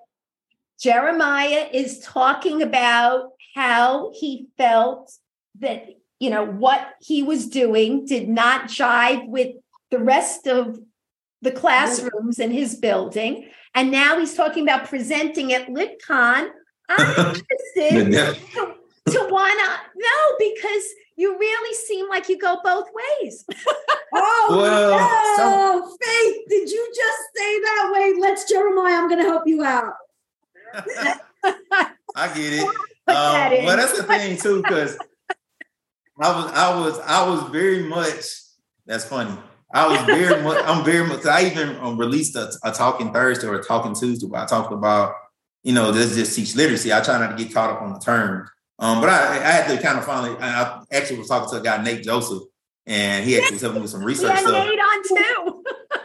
Jeremiah is talking about how he felt that you know what he was doing did not jive with the rest of the classrooms in his building, and now he's talking about presenting at LitCon. I'm interested. to wanna no, because you really seem like you go both ways. Oh, well, no. So- Faith, did you just say that? Wait, let's, Jeremiah, I'm going to help you out. I get it. Um, that in. well, that's the thing too, because I was, I was, I was very much. That's funny. I was very much. I'm very much. I even um, released a, a Talking Thursday or a Talking Tuesday where I talked about, you know, let's just teach literacy. I try not to get caught up on the terms. Um, but I, I had to kind of finally. I actually was talking to a guy, Nate Joseph, and he actually helped me with some research we had stuff. Nate on too.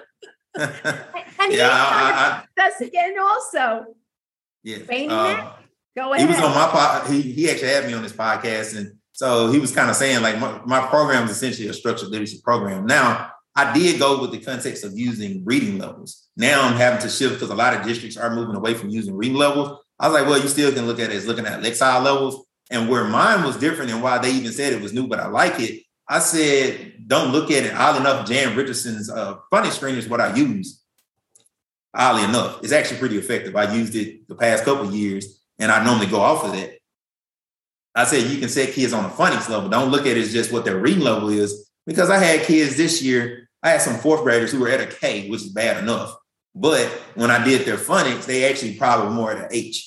And yeah, I, I, us again also. Yeah, Rainy uh, Man? Go ahead. He was on my pod. He he actually had me on this podcast, and so he was kind of saying like my, my program is essentially a structured literacy program. Now I did go with the context of using reading levels. Now I'm having to shift because a lot of districts are moving away from using reading levels. I was like, well, you still can look at it as looking at Lexile levels, and where mine was different and why they even said it was new, but I like it. I said, don't look at it. Oddly enough, Jan Richardson's uh, funny screen is what I use. Oddly enough, it's actually pretty effective. I used it the past couple of years, and I normally go off of that. I said, you can set kids on a phonics level. Don't look at it as just what their reading level is, because I had kids this year. I had some fourth graders who were at a K, which is bad enough. But when I did their phonics, they actually probably were more at an H.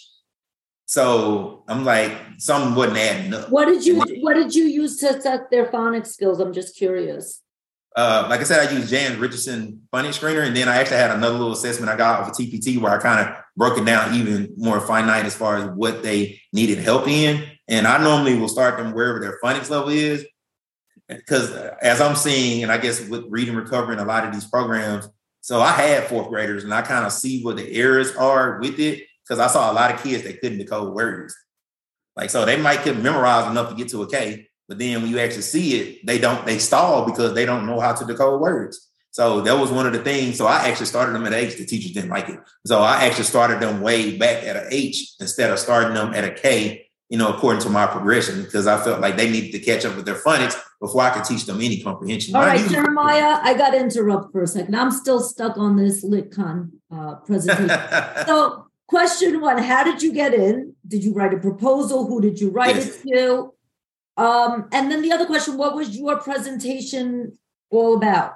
So I'm like, something wasn't adding up. What did you What did you use to set their phonics skills? I'm just curious. Uh, like I said, I used Jan Richardson phonics screener, and then I actually had another little assessment I got off of T P T where I kind of broke it down even more finite as far as what they needed help in. And I normally will start them wherever their phonics level is, because as I'm seeing, and I guess with reading recovery and a lot of these programs, so I had fourth graders, and I kind of see what the errors are with it, because I saw a lot of kids that couldn't decode words. Like, so they might could memorize enough to get to a K, but then when you actually see it, they don't, they stall because they don't know how to decode words. So that was one of the things. So I actually started them at H. The teachers didn't like it. So I actually started them way back at an H instead of starting them at a K, you know, according to my progression, because I felt like they needed to catch up with their phonics before I could teach them any comprehension. All I right, usually- Jeremiah, I got to interrupt for a second. I'm still stuck on this LitCon uh, presentation. So question one, how did you get in? Did you write a proposal? Who did you write Yes. it to? Um, and then the other question, what was your presentation all about?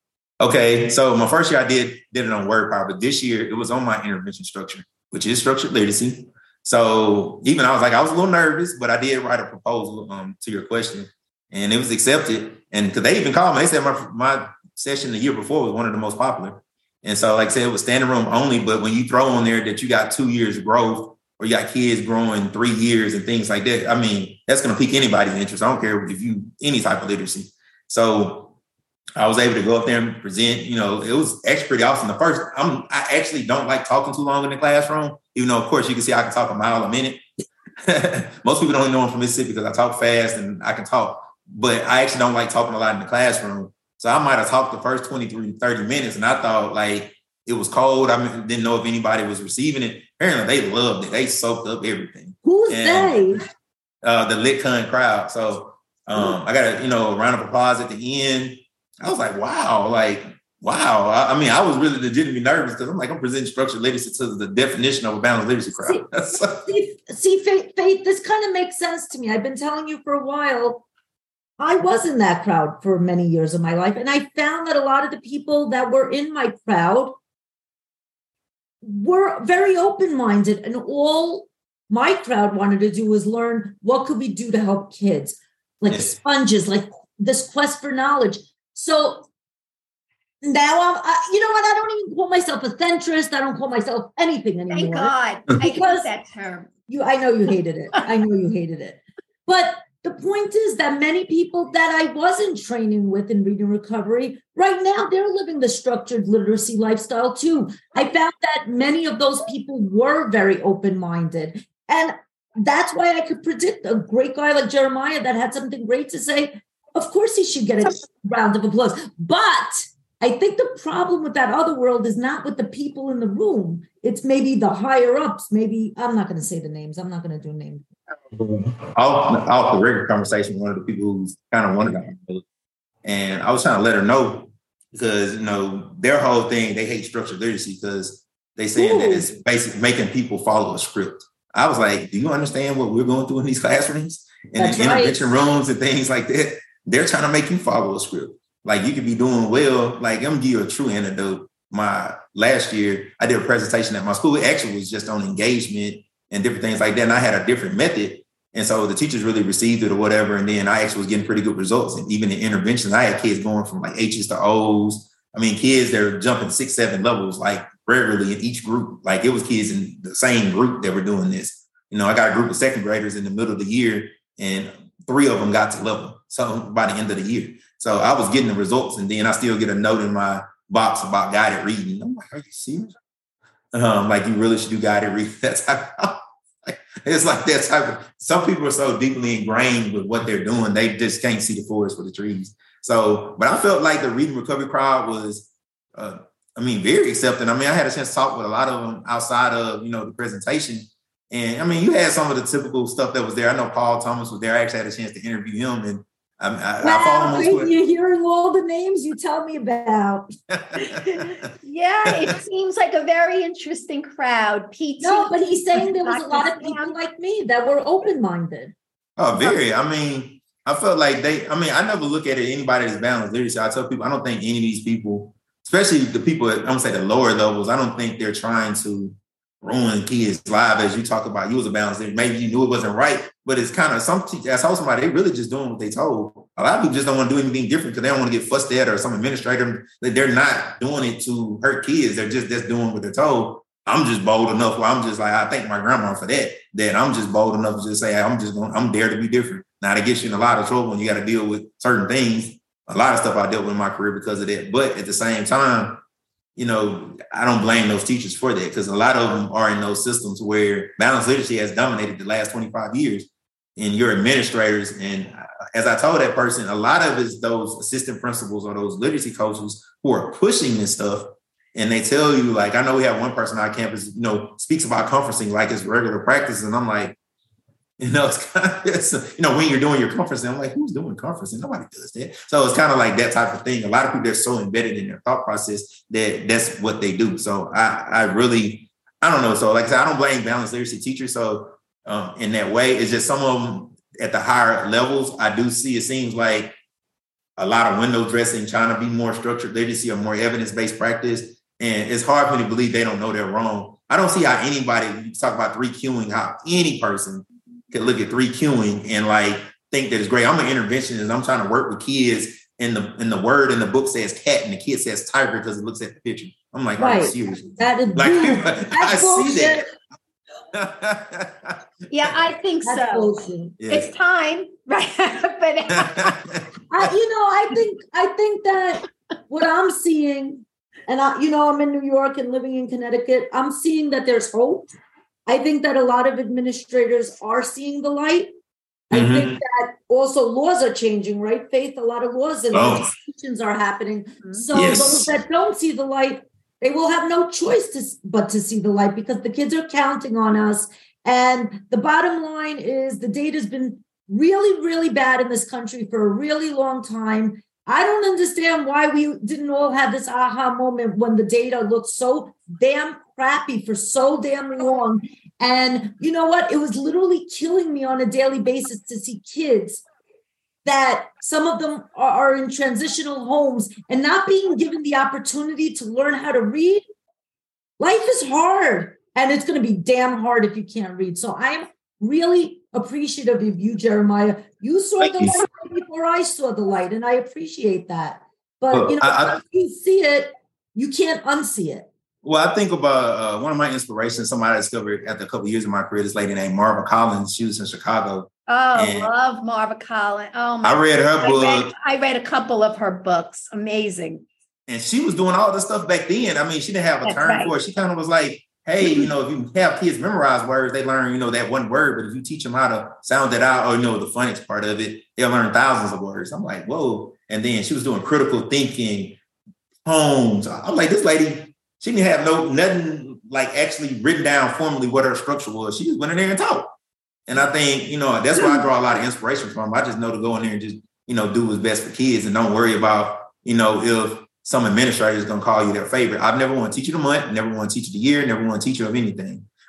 Okay, so my first year I did did it on WordPower, but this year it was on my intervention structure, which is structured literacy. So even I was like, I was a little nervous, but I did write a proposal um, to your question, and it was accepted. And because they even called me, they said my my session the year before was one of the most popular. And so, like I said, it was standing room only. But when you throw on there that you got two years of growth, or you got kids growing three years and things like that, I mean, that's going to pique anybody's interest. I don't care if you any type of literacy. So I was able to go up there and present. You know, it was actually pretty awesome. The first, I'm I actually don't like talking too long in the classroom, even though, of course, you can see I can talk a mile a minute. Most people don't know I'm from Mississippi because I talk fast and I can talk. But I actually don't like talking a lot in the classroom. So I might have talked the first twenty-three, thirty minutes, and I thought like it was cold. I mean, didn't know if anybody was receiving it. Apparently, they loved it. They soaked up everything. Who's And, they? Uh, the LitCon crowd. So um, I got a you know a round of applause at the end. I was like, wow, like wow. I, I mean, I was really legitimately nervous because I'm like, I'm presenting structured literacy to the definition of a balanced literacy crowd. See, see Faith, Faith, this kind of makes sense to me. I've been telling you for a while. I was in that crowd for many years of my life, and I found that a lot of the people that were in my crowd were very open-minded, and all my crowd wanted to do was learn what could we do to help kids, like Yes. sponges, like this quest for knowledge. So now I'm, I, you know what? I don't even call myself a centrist. I don't call myself anything anymore. Thank God. I hate Because- that term. You, I know you hated it. I know you hated it. But the point is that many people that I wasn't training with in reading recovery, right now, they're living the structured literacy lifestyle too. I found that many of those people were very open-minded. And that's why I could predict a great guy like Jeremiah that had something great to say. Of course, he should get a round of applause. But I think the problem with that other world is not with the people in the room. It's maybe the higher ups. Maybe I'm not going to say the names. I'm not going to do names. Off, off the regular conversation with one of the people who's kind of wanted to, and I was trying to let her know because you know their whole thing, they hate structured literacy because they saying that it's basically making people follow a script. I was like, do you understand what we're going through in these classrooms and That's in right. intervention rooms and things like that? They're trying to make you follow a script. Like you could be doing well. Like I'm gonna give you a true anecdote. My last year, I did a presentation at my school. It actually was just on engagement and different things like that. And I had a different method. And so the teachers really received it or whatever. And then I actually was getting pretty good results. And even in interventions, I had kids going from like H's to O's. I mean, kids that are jumping six, seven levels, like rarely in each group. Like it was kids in the same group that were doing this. You know, I got a group of second graders in the middle of the year and three of them got to level. So by the end of the year. So I was getting the results. And then I still get a note in my box about guided reading. I'm like, are you serious? Um, like you really should do guided reading. That's how it's like that type of, some people are so deeply ingrained with what they're doing, they just can't see the forest for the trees. So, but I felt like the reading recovery crowd was, uh, I mean, very accepting. I mean, I had a chance to talk with a lot of them outside of, you know, the presentation. And I mean, you had some of the typical stuff that was there. I know Paul Thomas was there. I actually had a chance to interview him, and I, I, wow, I follow him on Twitter. You're hearing all the names you tell me about. Yeah, it seems like a very interesting crowd. P T. No, but he's saying there was a lot of people like me that were open-minded. Oh, very. I mean, I felt like they, I mean, I never look at it, anybody that's balanced literacy. I tell people, I don't think any of these people, especially the people at, I'm gonna say the lower levels, I don't think they're trying to ruin kids' lives. As you talk about, you was a balanced literacy. Maybe you knew it wasn't right, but it's kind of some teachers, I told somebody, they really just doing what they told. A lot of people just don't want to do anything different because they don't want to get fussed at or some administrator. They're not doing it to hurt kids. They're just, just doing what they're told. I'm just bold enough where I'm just like, I thank my grandma for that, that I'm just bold enough to just say, I'm just going, I'm dare to be different. Now, that gets you in a lot of trouble when you got to deal with certain things. A lot of stuff I dealt with in my career because of that. But at the same time, you know, I don't blame those teachers for that because a lot of them are in those systems where balanced literacy has dominated the last twenty-five years. And your administrators, and as I told that person, a lot of it's those assistant principals or those literacy coaches who are pushing this stuff. And they tell you, like, I know we have one person on our campus, you know, speaks about conferencing like it's regular practice. And I'm like, you know, it's kind of, it's, you know, when you're doing your conferencing, I'm like, who's doing conferencing? Nobody does that. So it's kind of like that type of thing. A lot of people are so embedded in their thought process that that's what they do. So I, I really, I don't know. So like I said, I don't blame balanced literacy teachers. So um, in that way, it's just some of them at the higher levels, I do see, it seems like a lot of window dressing, trying to be more structured literacy or more evidence-based practice. And it's hard for me to believe they don't know they're wrong. I don't see how anybody, you talk about three Qing, how any person can look at three Qing and like think that it's great. I'm an interventionist. I'm trying to work with kids, and the and the word in the book says cat and the kid says tiger because it looks at the picture. I'm like, right. Are you serious? That is like, I bullshit. see that. Yeah, I think That's so. bullshit. Yeah. It's time, right? But I, you know, I think I think that what I'm seeing, and I, you know, I'm in New York and living in Connecticut. I'm seeing that there's hope. I think that a lot of administrators are seeing the light. I mm-hmm. think that also laws are changing, right? Faith, a lot of laws and oh. legislations are happening. So yes. those that don't see the light, they will have no choice to, but to see the light because the kids are counting on us. And the bottom line is the data has been really, really bad in this country for a really long time. I don't understand why we didn't all have this aha moment when the data looked so damn crappy for so damn long. And you know what? It was literally killing me on a daily basis to see kids that some of them are in transitional homes and not being given the opportunity to learn how to read. Life is hard, and it's going to be damn hard if you can't read. So I'm really appreciative of you, Jeremiah. You saw Thank the you. light before I saw the light, and I appreciate that. But well, you know, I, once you see it, you can't unsee it. Well, I think about uh, one of my inspirations, somebody I discovered after a couple of years of my career, this lady named Marva Collins. She was in Chicago. Oh, love Marva Collins. Oh, my I read her I book. Read, I read a couple of her books. Amazing. And she was doing all this stuff back then. I mean, she didn't have a That's term right. for it. She kind of was like, hey, you know, if you have kids memorize words, they learn, you know, that one word. But if you teach them how to sound it out, or, you know, the phonics part of it, they'll learn thousands of words. I'm like, whoa. And then she was doing critical thinking, poems. I'm like, this lady, she didn't have no nothing like actually written down formally what her structure was. She just went in there and taught. And I think, you know, that's where I draw a lot of inspiration from. I just know to go in there and just, you know, do what's best for kids and don't worry about, you know, if some administrator is going to call you their favorite. I've never won teacher of the month, never won teacher of the year, never won teacher of anything.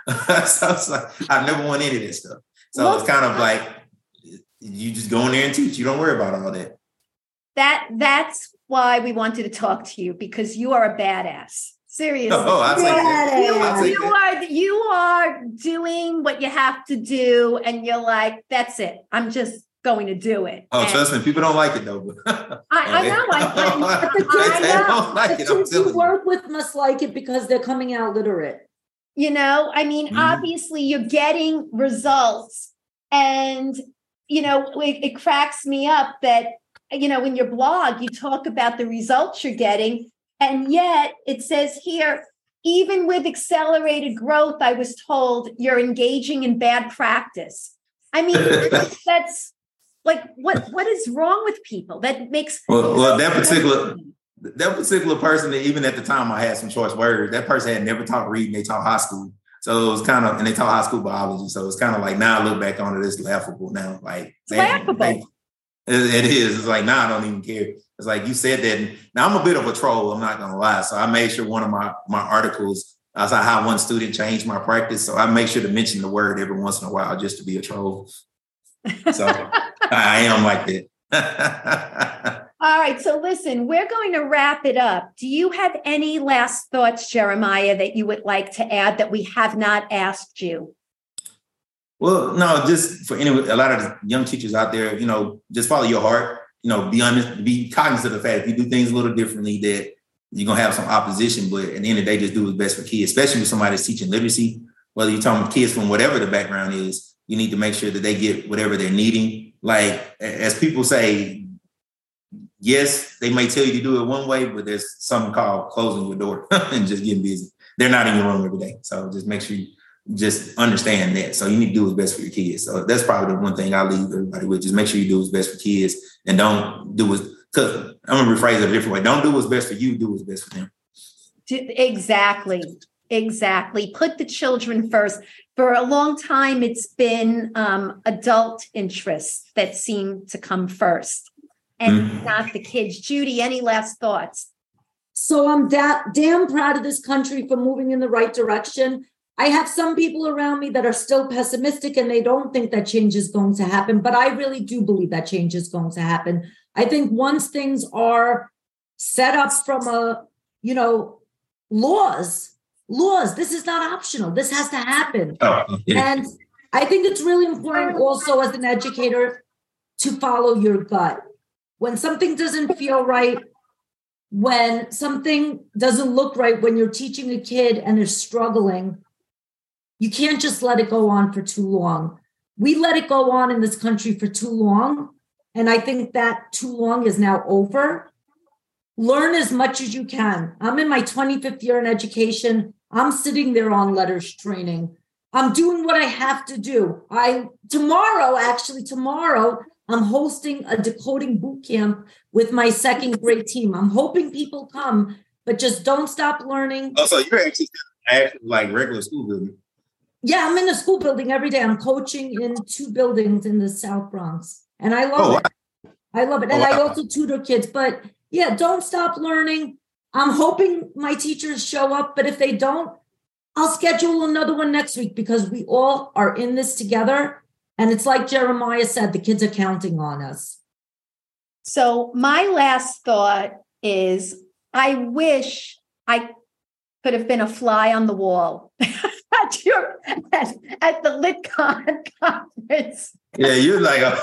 So it's like, I never want any of this stuff. So Well, it's kind of like, you just go in there and teach. You don't worry about all that. That that's why we wanted to talk to you, because you are a badass. Seriously. Oh, I'll take that. You, I'll take you that. are you are doing what you have to do, and you're like, that's it. I'm just going to do it. Oh, And trust me, people don't like it though. I, I know. I, I, But the I They know. don't like The it. I'm kids you telling you. work with must like it because they're coming out literate. You know, I mean, Mhm. obviously you're getting results, and, you know, it, it cracks me up that, you know, in your blog, you talk about the results you're getting. And yet it says here, even with accelerated growth, I was told you're engaging in bad practice. I mean, that's like, what, what is wrong with people? That makes Well, well, that particular that particular person, that even at the time I had some choice words, that person had never taught reading. They taught high school. So it was kind of, and they taught high school biology. So it's kind of like, now I look back on it, it's laughable now. Like, It's laughable. They, it, it is. It's like, now I don't even care. It's like, you said that. Now I'm a bit of a troll, I'm not going to lie. So I made sure one of my, my articles, I saw how one student changed my practice. So I make sure to mention the word every once in a while just to be a troll. So I am like that. All right. So listen, we're going to wrap it up. Do you have any last thoughts, Jeremiah, that you would like to add that we have not asked you? Well, no, just for any, a lot of the young teachers out there, you know, just follow your heart, you know, be honest, be cognizant of the fact if you do things a little differently that you're going to have some opposition, but at the end of the day, just do what's best for kids, especially with somebody that's teaching literacy, whether you're talking kids from whatever the background is, you need to make sure that they get whatever they're needing. Like, as people say, yes, they may tell you to do it one way, but there's something called closing your door and just getting busy. They're not in your room every day. So just make sure you just understand that. So you need to do what's best for your kids. So that's probably the one thing I leave everybody with. Just make sure you do what's best for kids and don't do what's, because I'm going to rephrase it a different way. Don't do what's best for you, do what's best for them. Exactly. Exactly. Put the children first. For a long time, it's been um, adult interests that seem to come first and mm-hmm. not the kids. Judy, any last thoughts? So I'm da- damn proud of this country for moving in the right direction. I have some people around me that are still pessimistic and they don't think that change is going to happen, but I really do believe that change is going to happen. I think once things are set up from a, you know, laws, laws, this is not optional. This has to happen. Oh, yeah. And I think it's really important also as an educator to follow your gut. When something doesn't feel right, when something doesn't look right, when you're teaching a kid and they're struggling, you can't just let it go on for too long. We let it go on in this country for too long. And I think that too long is now over. Learn as much as you can. I'm in my twenty-fifth year in education. I'm sitting there on letters training. I'm doing what I have to do. I tomorrow, actually tomorrow, I'm hosting a decoding boot camp with my second grade team. I'm hoping people come, but just don't stop learning. Oh, so you're actually like regular school building? Yeah, I'm in a school building every day. I'm coaching in two buildings in the South Bronx. And I love oh, it. Wow. I love it. And oh, wow. I also tutor kids. But yeah, don't stop learning. I'm hoping my teachers show up. But if they don't, I'll schedule another one next week because we all are in this together. And it's like Jeremiah said, the kids are counting on us. So my last thought is, I wish I could have been a fly on the wall at your at, at the LitCon conference. Yeah, you're like a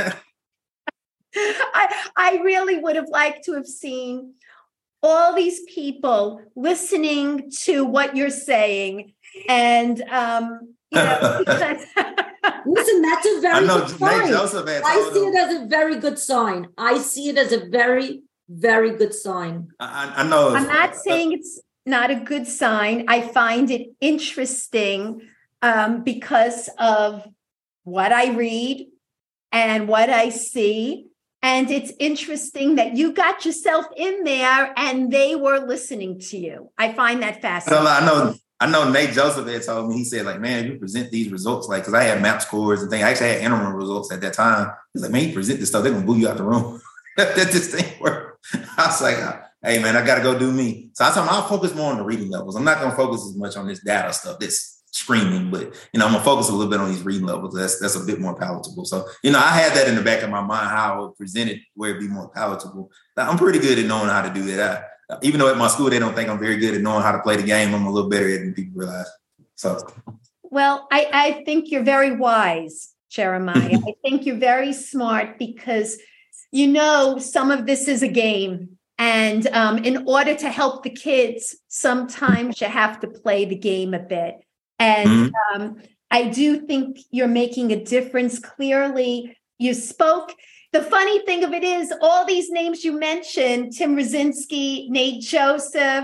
I I really would have liked to have seen all these people listening to what you're saying, and um, you know, because listen, that's a very I know, good sign. Joseph had I see it as a very good sign. I see it as a very, very good sign. I, I know. I'm not saying it's not a good sign. I find it interesting um, because of what I read and what I see. And it's interesting that you got yourself in there and they were listening to you. I find that fascinating. I know, I know Nate Joseph had told me, he said, like, man, you present these results, like, because I had map scores and things. I actually had interim results at that time. He's like, man, you present this stuff, they're going to boo you out the room. That this thing work. I was like, hey, man, I got to go do me. So I told him I'll focus more on the reading levels. I'm not going to focus as much on this data stuff, this screaming, but you know, I'm gonna focus a little bit on these reading levels. That's that's a bit more palatable. So, you know, I had that in the back of my mind, how I would present it where it'd be more palatable. I'm pretty good at knowing how to do that. I, even though at my school they don't think I'm very good at knowing how to play the game, I'm a little better at it than people realize. So, well, I, I think you're very wise, Jeremiah. I think you're very smart because, you know, some of this is a game. And um, in order to help the kids, sometimes you have to play the game a bit. And mm-hmm. um, I do think you're making a difference. Clearly, you spoke. The funny thing of it is, all these names you mentioned, Tim Rosinski, Nate Joseph,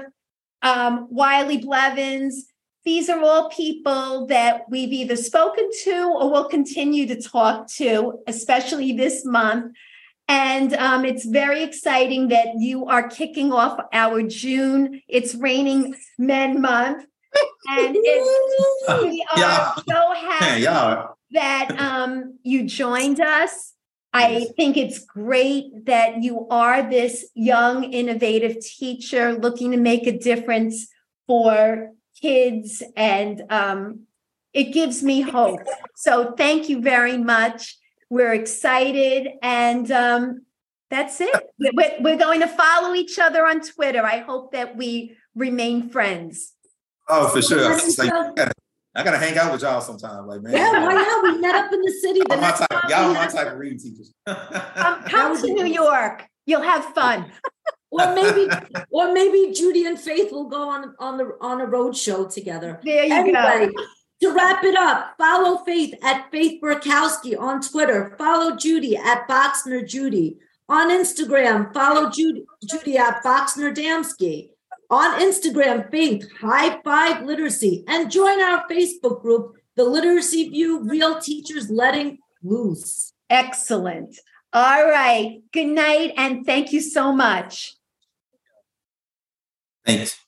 um, Wiley Blevins, these are all people that we've either spoken to or will continue to talk to, especially this month. And um, it's very exciting that you are kicking off our June It's Raining Men Month. And it's, we are yeah. so happy yeah. that um, you joined us. I think it's great that you are this young, innovative teacher looking to make a difference for kids. And um, it gives me hope. So thank you very much. We're excited. And um, that's it. We're, we're going to follow each other on Twitter. I hope that we remain friends. Oh, for sure. Like, I, gotta, I gotta hang out with y'all sometime. Like, man. Yeah, why not? We met up in the city. The my type, y'all are my type of reading teachers. um, come to New York. You'll have fun. Or maybe, or maybe Judy and Faith will go on, on the on a road show together. There you anyway, go. To wrap it up, follow Faith at Faith Burkowski on Twitter. Follow Judy at Boxner Judy. On Instagram, follow Judy, Judy at Boxner Damsky. On Instagram, Faith High Five Literacy. And join our Facebook group, The Literacy View, Real Teachers Letting Loose. Excellent. All right. Good night, and thank you so much. Thanks.